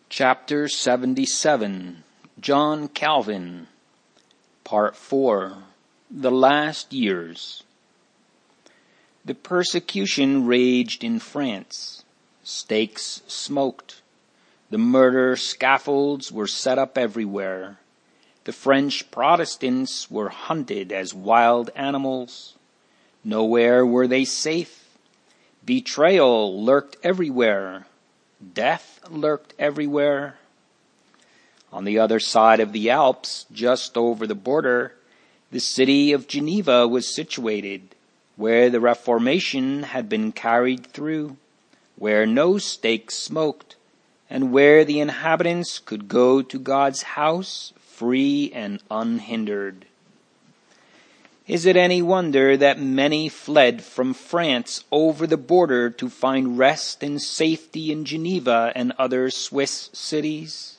Chapter 77 John Calvin Part 4 The Last Years. The persecution raged in France. Stakes smoked. The murder scaffolds were set up everywhere. The French Protestants were hunted as wild animals. Nowhere were they safe. Betrayal lurked everywhere. Death lurked everywhere. On the other side of the Alps, just over the border, the city of Geneva was situated, where the Reformation had been carried through, where no stake smoked, and where the inhabitants could go to God's house free and unhindered. Is it any wonder that many fled from France over the border to find rest and safety in Geneva and other Swiss cities?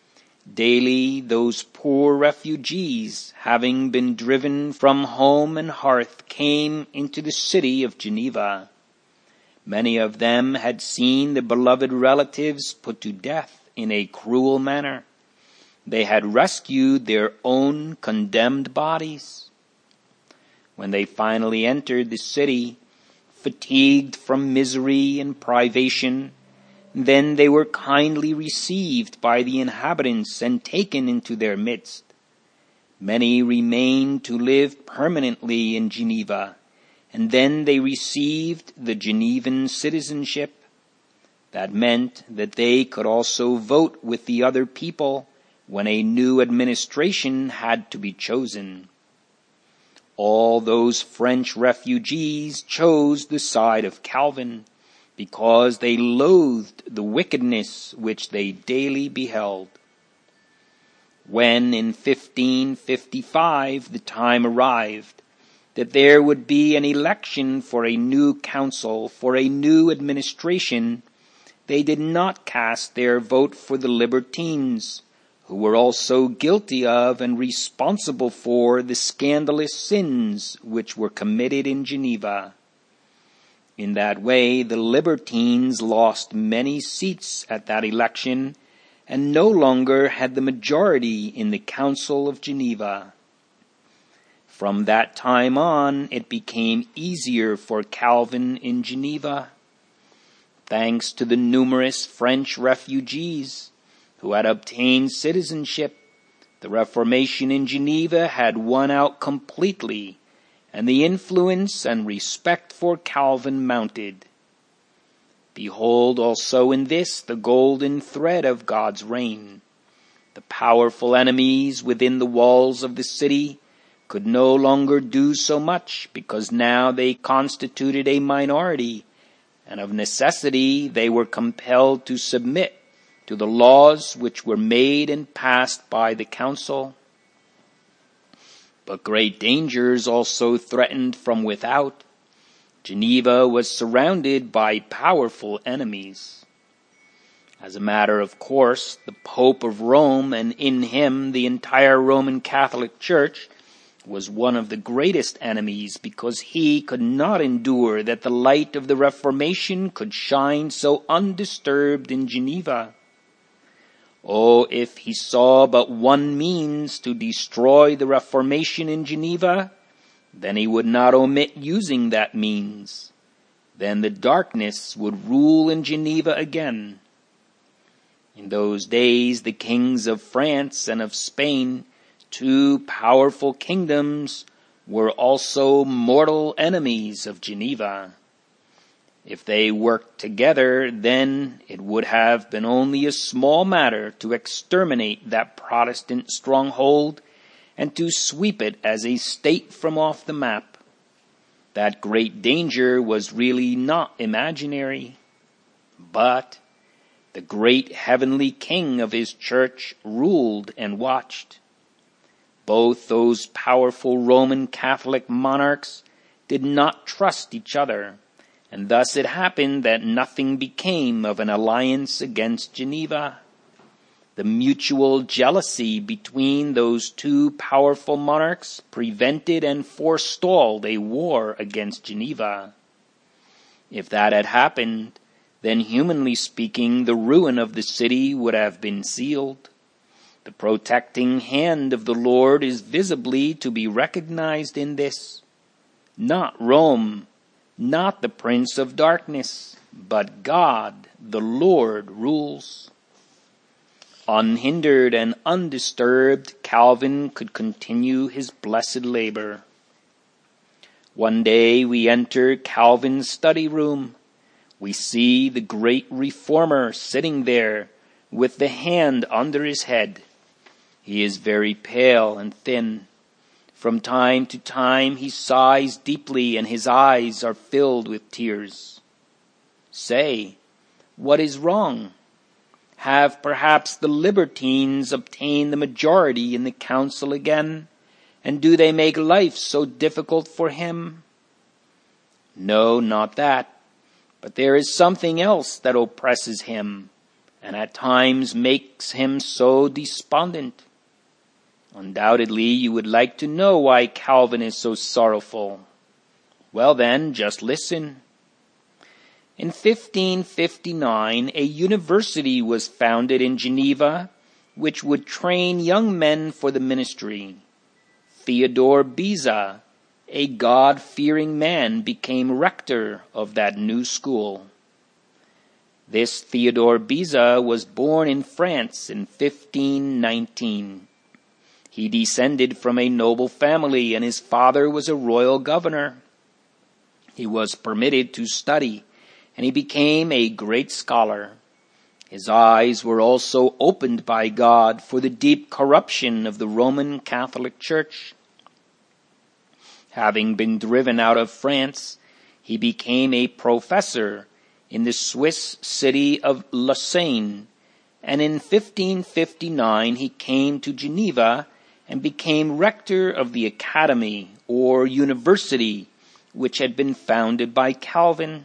Daily those poor refugees, having been driven from home and hearth, came into the city of Geneva. Many of them had seen the beloved relatives put to death in a cruel manner. They had rescued their own condemned bodies. When they finally entered the city, fatigued from misery and privation, then they were kindly received by the inhabitants and taken into their midst. Many remained to live permanently in Geneva, and then they received the Genevan citizenship. That meant that they could also vote with the other people when a new administration had to be chosen. All those French refugees chose the side of Calvin because they loathed the wickedness which they daily beheld. When in 1555 the time arrived that there would be an election for a new council, for a new administration, they did not cast their vote for the libertines, who were also guilty of and responsible for the scandalous sins which were committed in Geneva. In that way, the libertines lost many seats at that election and no longer had the majority in the Council of Geneva. From that time on, it became easier for Calvin in Geneva. Thanks to the numerous French refugees who had obtained citizenship, the Reformation in Geneva had won out completely, and the influence and respect for Calvin mounted. Behold also in this the golden thread of God's reign. The powerful enemies within the walls of the city could no longer do so much, because now they constituted a minority, and of necessity they were compelled to submit to the laws which were made and passed by the council. But great dangers also threatened from without. Geneva was surrounded by powerful enemies. As a matter of course, the Pope of Rome, and in him the entire Roman Catholic Church, was one of the greatest enemies, because he could not endure that the light of the Reformation could shine so undisturbed in Geneva. Oh, if he saw but one means to destroy the Reformation in Geneva, then he would not omit using that means. Then the darkness would rule in Geneva again. In those days, the kings of France and of Spain, two powerful kingdoms, were also mortal enemies of Geneva. If they worked together, then it would have been only a small matter to exterminate that Protestant stronghold and to sweep it as a state from off the map. That great danger was really not imaginary, but the great heavenly King of his church ruled and watched. Both those powerful Roman Catholic monarchs did not trust each other, and thus it happened that nothing became of an alliance against Geneva. The mutual jealousy between those two powerful monarchs prevented and forestalled a war against Geneva. If that had happened, then humanly speaking, the ruin of the city would have been sealed. The protecting hand of the Lord is visibly to be recognized in this. Not Rome, not the prince of darkness, but God, the Lord, rules. Unhindered and undisturbed, Calvin could continue his blessed labor. One day we enter Calvin's study room. We see the great reformer sitting there with the hand under his head. He is very pale and thin. From time to time he sighs deeply and his eyes are filled with tears. Say, what is wrong? Have perhaps the libertines obtained the majority in the council again? And do they make life so difficult for him? No, not that. But there is something else that oppresses him, and at times makes him so despondent. Undoubtedly, you would like to know why Calvin is so sorrowful. Well then, just listen. In 1559, a university was founded in Geneva, which would train young men for the ministry. Theodore Beza, a God-fearing man, became rector of that new school. This Theodore Beza was born in France in 1519. He descended from a noble family, and his father was a royal governor. He was permitted to study, and he became a great scholar. His eyes were also opened by God for the deep corruption of the Roman Catholic Church. Having been driven out of France, he became a professor in the Swiss city of Lausanne, and in 1559 he came to Geneva and became rector of the academy or university which had been founded by Calvin.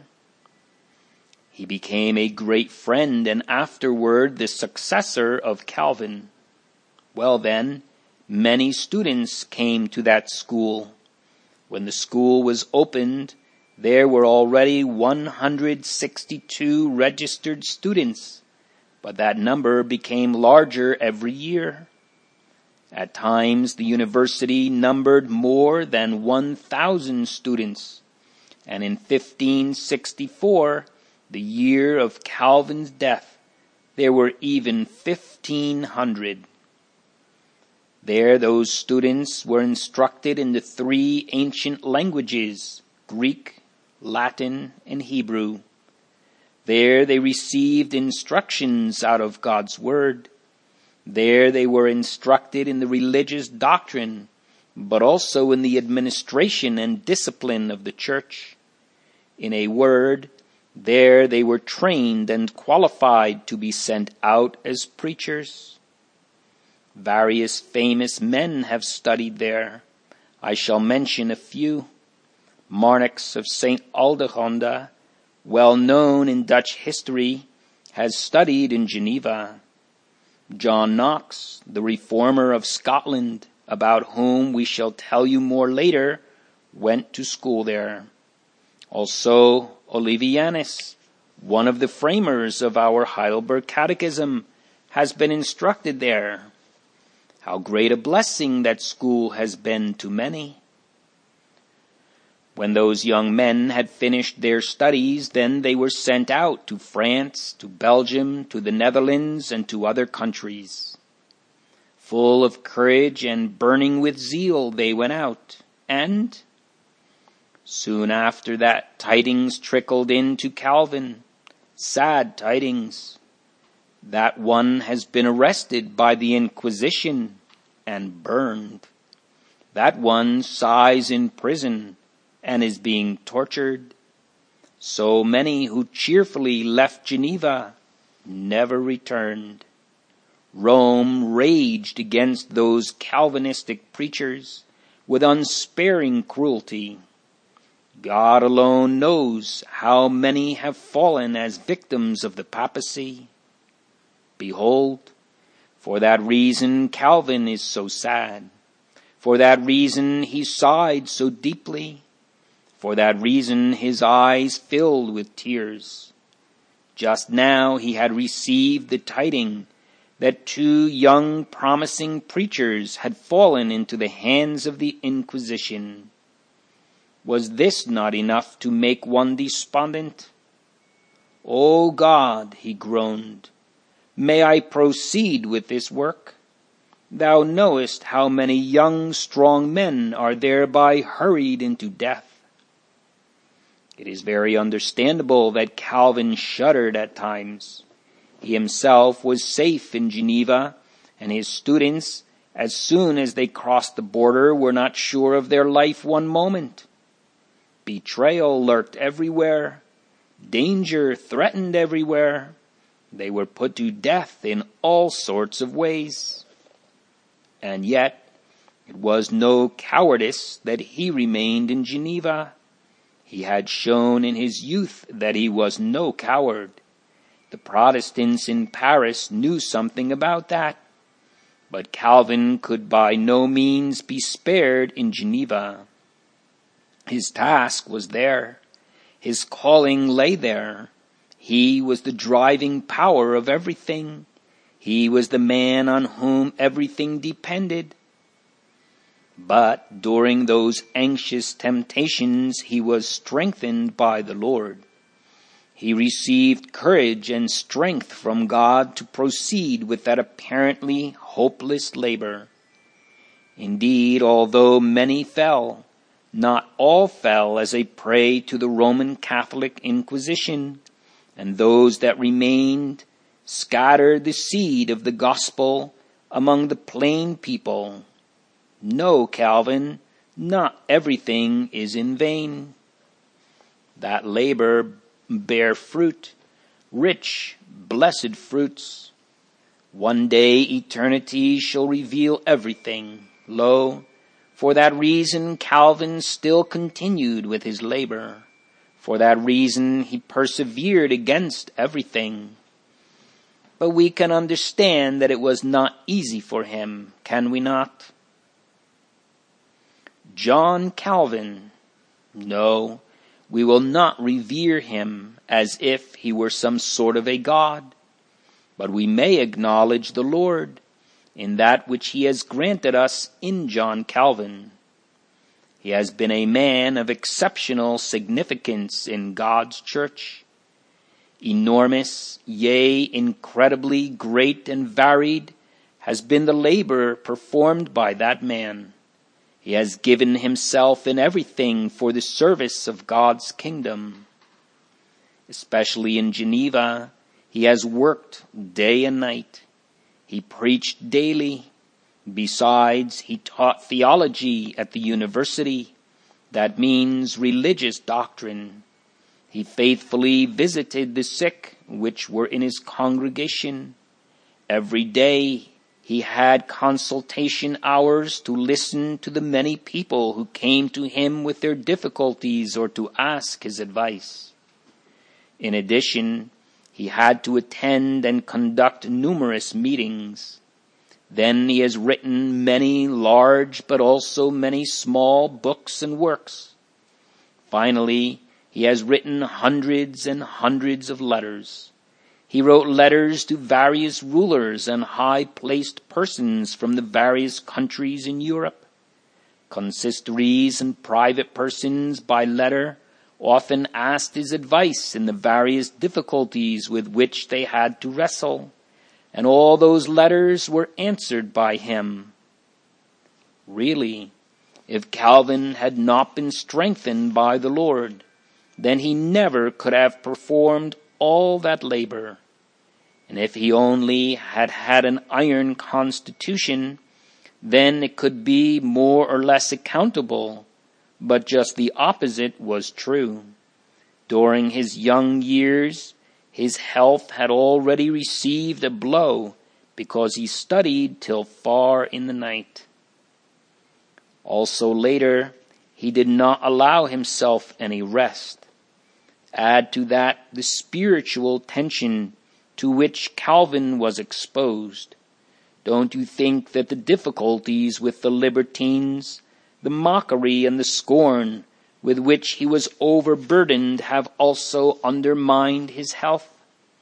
He became a great friend and afterward the successor of Calvin. Well then, many students came to that school. When the school was opened, there were already 162 registered students, but that number became larger every year. At times, the university numbered more than 1,000 students, and in 1564, the year of Calvin's death, there were even 1,500. There those students were instructed in the three ancient languages, Greek, Latin, and Hebrew. There they received instructions out of God's Word. There they were instructed in the religious doctrine, but also in the administration and discipline of the church. In a word, there they were trained and qualified to be sent out as preachers. Various famous men have studied there. I shall mention a few. Marnix of St. Aldegonde, well known in Dutch history, has studied in Geneva. John Knox, the reformer of Scotland, about whom we shall tell you more later, went to school there. Also, Olivianus, one of the framers of our Heidelberg Catechism, has been instructed there. How great a blessing that school has been to many. When those young men had finished their studies, then they were sent out to France, to Belgium, to the Netherlands, and to other countries. Full of courage and burning with zeal they went out, and soon after that tidings trickled in to Calvin, sad tidings, that one has been arrested by the Inquisition and burned. That one sighs in prison and is being tortured. So many who cheerfully left Geneva never returned. Rome raged against those Calvinistic preachers with unsparing cruelty. God alone knows how many have fallen as victims of the papacy. Behold, for that reason Calvin is so sad. For that reason he sighed so deeply. For that reason his eyes filled with tears. Just now he had received the tidings that 2 young promising preachers had fallen into the hands of the Inquisition. Was this not enough to make one despondent? "O God," he groaned, "may I proceed with this work? Thou knowest how many young, strong men are thereby hurried into death." It is very understandable that Calvin shuddered at times. He himself was safe in Geneva, and his students, as soon as they crossed the border, were not sure of their life one moment. Betrayal lurked everywhere. Danger threatened everywhere. They were put to death in all sorts of ways. And yet, it was no cowardice that he remained in Geneva. He had shown in his youth that he was no coward. The Protestants in Paris knew something about that. But Calvin could by no means be spared in Geneva. His task was there. His calling lay there. He was the driving power of everything. He was the man on whom everything depended. But during those anxious temptations, he was strengthened by the Lord. He received courage and strength from God to proceed with that apparently hopeless labor. Indeed, although many fell, not all fell as a prey to the Roman Catholic Inquisition, and those that remained scattered the seed of the gospel among the plain people. No, Calvin, not everything is in vain. That labor bear fruit, rich, blessed fruits. One day eternity shall reveal everything. Lo, for that reason Calvin still continued with his labor. For that reason he persevered against everything. But we can understand that it was not easy for him, can we not? John Calvin. No, we will not revere him as if he were some sort of a god, but we may acknowledge the Lord in that which he has granted us in John Calvin. He has been a man of exceptional significance in God's church. Enormous, yea, incredibly great and varied has been the labor performed by that man. He has given himself in everything for the service of God's kingdom. Especially in Geneva, he has worked day and night. He preached daily. Besides, he taught theology at the university. That means religious doctrine. He faithfully visited the sick which were in his congregation. Every day he had consultation hours to listen to the many people who came to him with their difficulties or to ask his advice. In addition, he had to attend and conduct numerous meetings. Then he has written many large but also many small books and works. Finally, he has written hundreds and hundreds of letters. He wrote letters to various rulers and high-placed persons from the various countries in Europe. Consistories and private persons by letter often asked his advice in the various difficulties with which they had to wrestle, and all those letters were answered by him. Really, if Calvin had not been strengthened by the Lord, then he never could have performed all that labor. And if he only had had an iron constitution, then it could be more or less accountable. But just the opposite was true. During his young years, his health had already received a blow because he studied till far in the night. Also later, he did not allow himself any rest. Add to that the spiritual tension to which Calvin was exposed. Don't you think that the difficulties with the libertines, the mockery and the scorn with which he was overburdened have also undermined his health?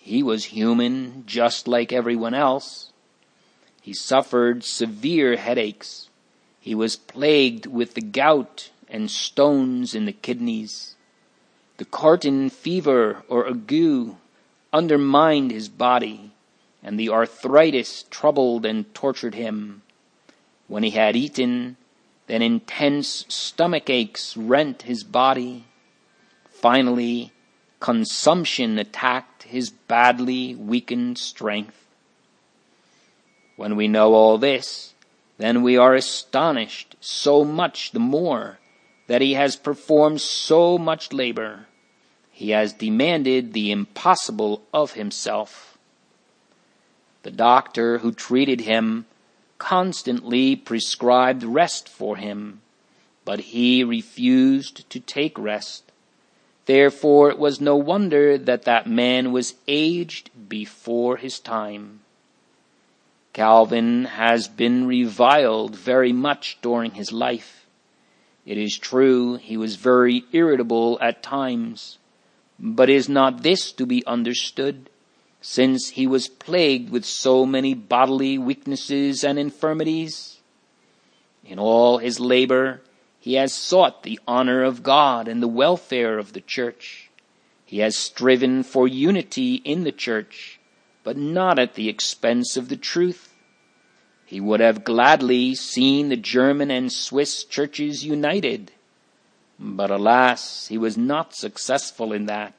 He was human just like everyone else. He suffered severe headaches. He was plagued with the gout and stones in the kidneys. The quartan fever or ague undermined his body, and the arthritis troubled and tortured him. When he had eaten, then intense stomach aches rent his body. Finally, consumption attacked his badly weakened strength. When we know all this, then we are astonished so much the more that he has performed so much labor. He has demanded the impossible of himself. The doctor who treated him constantly prescribed rest for him, but he refused to take rest. Therefore it was no wonder that that man was aged before his time. Calvin has been reviled very much during his life. It is true he was very irritable at times, but is not this to be understood, since he was plagued with so many bodily weaknesses and infirmities? In all his labor, he has sought the honor of God and the welfare of the church. He has striven for unity in the church, but not at the expense of the truth. He would have gladly seen the German and Swiss churches united, but alas, he was not successful in that.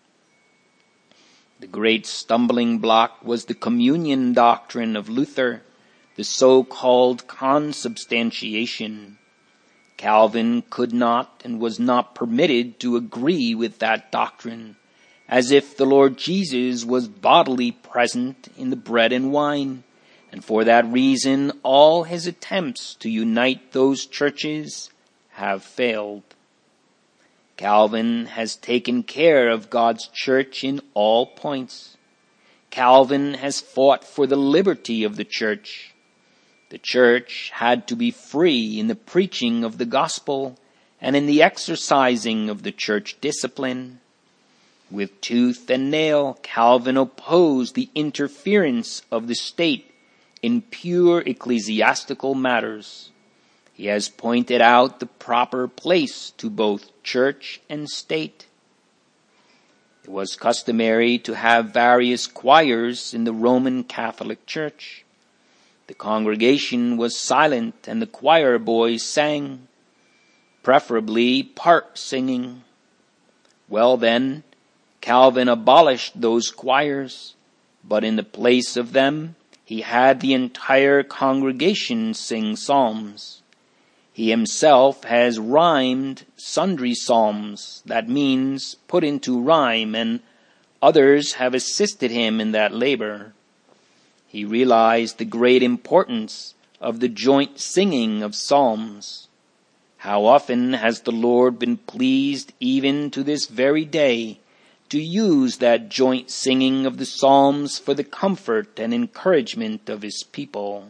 The great stumbling block was the communion doctrine of Luther, the so-called consubstantiation. Calvin could not and was not permitted to agree with that doctrine, as if the Lord Jesus was bodily present in the bread and wine, and for that reason all his attempts to unite those churches have failed. Calvin has taken care of God's church in all points. Calvin has fought for the liberty of the church. The church had to be free in the preaching of the gospel and in the exercising of the church discipline. With tooth and nail, Calvin opposed the interference of the state in pure ecclesiastical matters. He has pointed out the proper place to both church and state. It was customary to have various choirs in the Roman Catholic Church. The congregation was silent and the choir boys sang, preferably part singing. Well then, Calvin abolished those choirs, but in the place of them, he had the entire congregation sing psalms. He himself has rhymed sundry psalms, that means put into rhyme, and others have assisted him in that labor. He realized the great importance of the joint singing of psalms. How often has the Lord been pleased, even to this very day, to use that joint singing of the psalms for the comfort and encouragement of his people.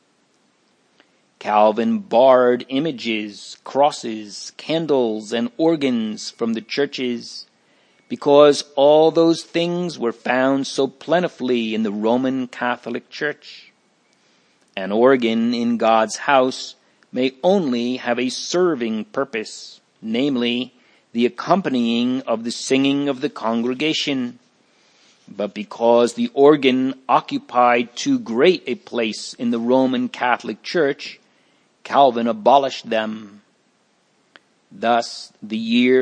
Calvin barred images, crosses, candles, and organs from the churches, because all those things were found so plentifully in the Roman Catholic Church. An organ in God's house may only have a serving purpose, namely, the accompanying of the singing of the congregation. But because the organ occupied too great a place in the Roman Catholic Church, Calvin abolished them. Thus, the year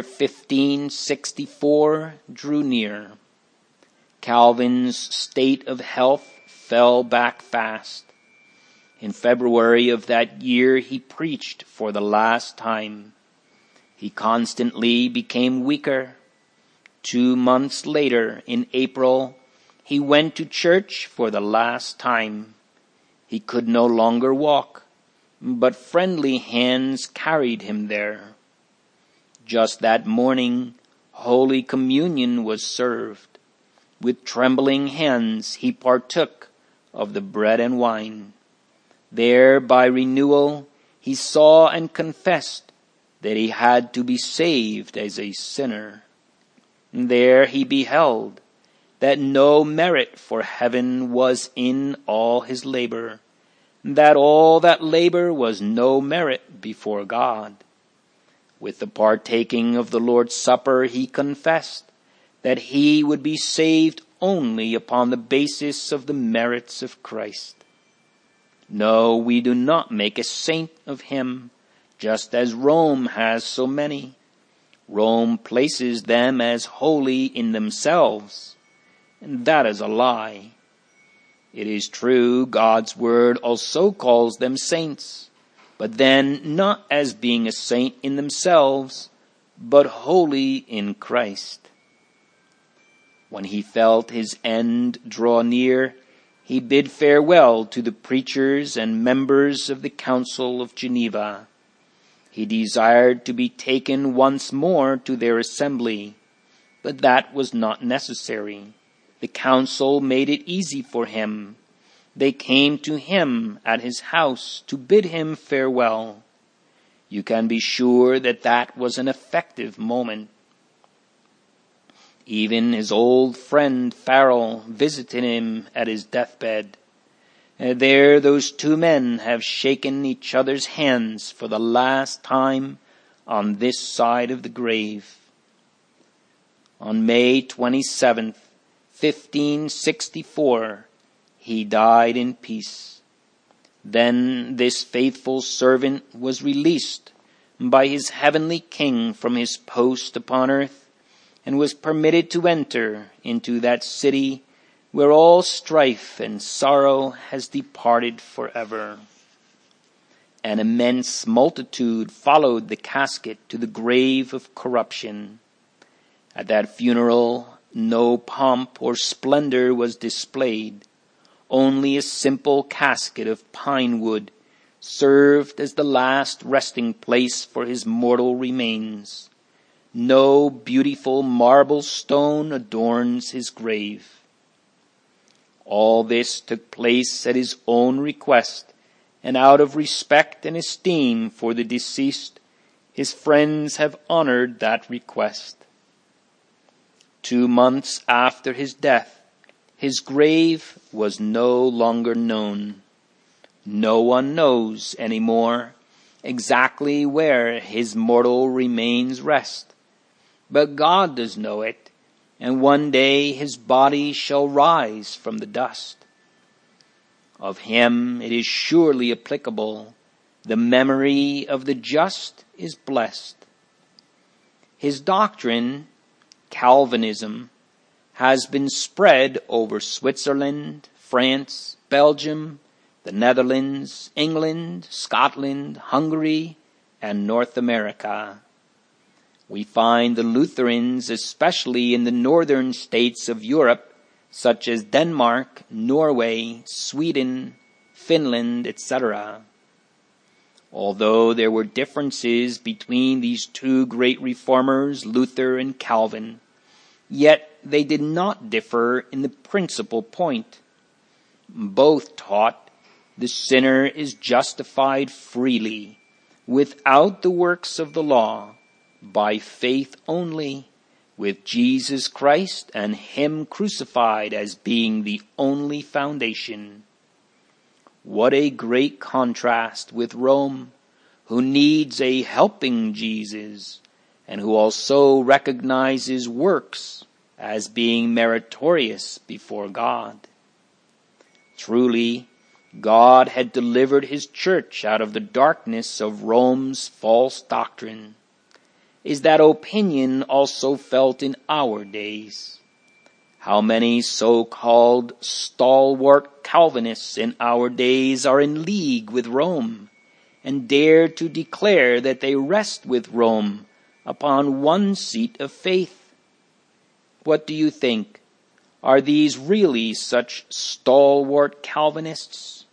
1564 drew near. Calvin's state of health fell back fast. In February of that year, he preached for the last time. He constantly became weaker. 2 months later, in April, he went to church for the last time. He could no longer walk, but friendly hands carried him there. Just that morning, Holy Communion was served. With trembling hands, he partook of the bread and wine. There, by renewal, he saw and confessed that he had to be saved as a sinner. There he beheld that no merit for heaven was in all his labor, that all that labor was no merit before God. With the partaking of the Lord's Supper, he confessed that he would be saved only upon the basis of the merits of Christ. No, we do not make a saint of him, just as Rome has so many. Rome places them as holy in themselves, and that is a lie. It is true, God's word also calls them saints, but then not as being a saint in themselves, but holy in Christ. When he felt his end draw near, he bid farewell to the preachers and members of the Council of Geneva. He desired to be taken once more to their assembly, but that was not necessary. The council made it easy for him. They came to him at his house to bid him farewell. You can be sure that that was an effective moment. Even his old friend Farel visited him at his deathbed. There those two men have shaken each other's hands for the last time on this side of the grave. On May 27th, 1564, he died in peace. Then this faithful servant was released by his heavenly King from his post upon earth, and was permitted to enter into that city where all strife and sorrow has departed forever. An immense multitude followed the casket to the grave of corruption. At that funeral, no pomp or splendor was displayed. Only a simple casket of pine wood served as the last resting place for his mortal remains. No beautiful marble stone adorns his grave. All this took place at his own request, and out of respect and esteem for the deceased, his friends have honored that request. 2 months after his death, his grave was no longer known. No one knows any more exactly where his mortal remains rest. But God does know it, and one day his body shall rise from the dust. Of him it is surely applicable, the memory of the just is blessed. His doctrine, Calvinism, has been spread over Switzerland, France, Belgium, the Netherlands, England, Scotland, Hungary, and North America. We find the Lutherans, especially in the northern states of Europe, such as Denmark, Norway, Sweden, Finland, etc. Although there were differences between these two great reformers, Luther and Calvin, yet they did not differ in the principal point. Both taught the sinner is justified freely, without the works of the law, by faith only, with Jesus Christ and him crucified as being the only foundation. What a great contrast with Rome, who needs a helping Jesus, and who also recognizes works as being meritorious before God. Truly, God had delivered his church out of the darkness of Rome's false doctrine. Is that opinion also felt in our days? How many so-called stalwart Calvinists in our days are in league with Rome and dare to declare that they rest with Rome upon one seat of faith? What do you think? Are these really such stalwart Calvinists?